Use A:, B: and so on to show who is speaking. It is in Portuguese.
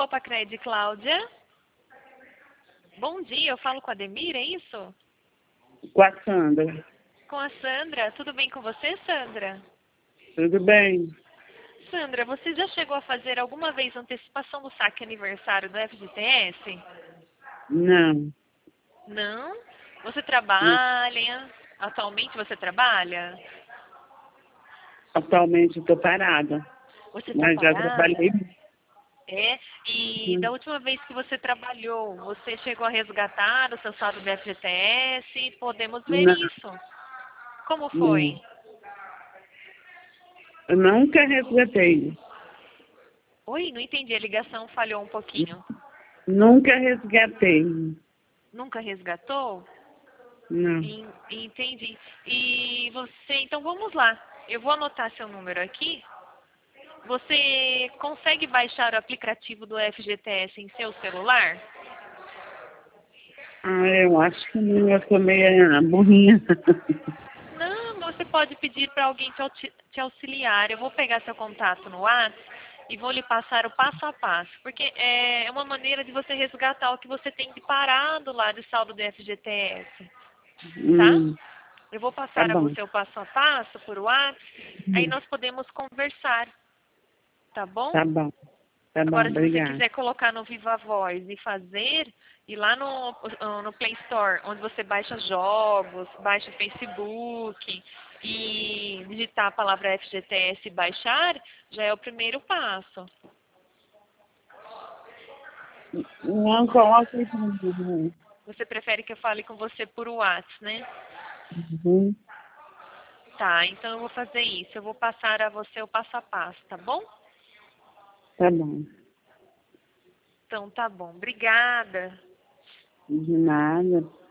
A: Copacred, Cláudia. Bom dia, eu falo com a Ademir, é isso?
B: Com a Sandra.
A: Com a Sandra. Tudo bem com você, Sandra?
B: Tudo bem?
A: Sandra, você já chegou a fazer alguma vez antecipação do saque aniversário do FGTS?
B: Não.
A: Não? Você trabalha? Atualmente você trabalha?
B: Atualmente estou parada,
A: Você está
B: mas já trabalhei.
A: parada? É? E da última vez que você trabalhou, você chegou a resgatar o seu saldo do FGTS? Podemos ver
B: Não,
A: isso. Como
B: não.
A: foi?
B: Eu nunca resgatei.
A: Oi, não entendi, a ligação falhou um pouquinho.
B: Nunca resgatei.
A: Nunca resgatou?
B: Não.
A: Entendi. E você, então vamos lá. Eu vou anotar seu número aqui. Você consegue baixar o aplicativo do FGTS em seu celular?
B: Ah, eu acho que não. Eu sou meio burrinha.
A: Não, você pode pedir para alguém te auxiliar. Eu vou pegar seu contato no WhatsApp e vou lhe passar o passo a passo. Porque é uma maneira de você resgatar o que você tem de parado lá de saldo do FGTS. Tá? Eu vou
B: Tá
A: passar a
B: bom.
A: você o passo a passo por WhatsApp. Aí nós podemos conversar. Tá bom?
B: Tá bom. Tá bom,
A: Agora, se você
B: obrigada.
A: quiser colocar no Viva Voz e fazer, ir lá no Play Store, onde você baixa jogos, baixa Facebook, e digitar a palavra FGTS e baixar, já é o primeiro passo.
B: Não coloca isso no vídeo.
A: Você prefere que eu fale com você por WhatsApp, né?
B: Uhum.
A: Tá, então eu vou fazer isso. Eu vou passar a você o passo a passo, tá bom?
B: Tá bom.
A: Então tá bom. Obrigada.
B: De nada.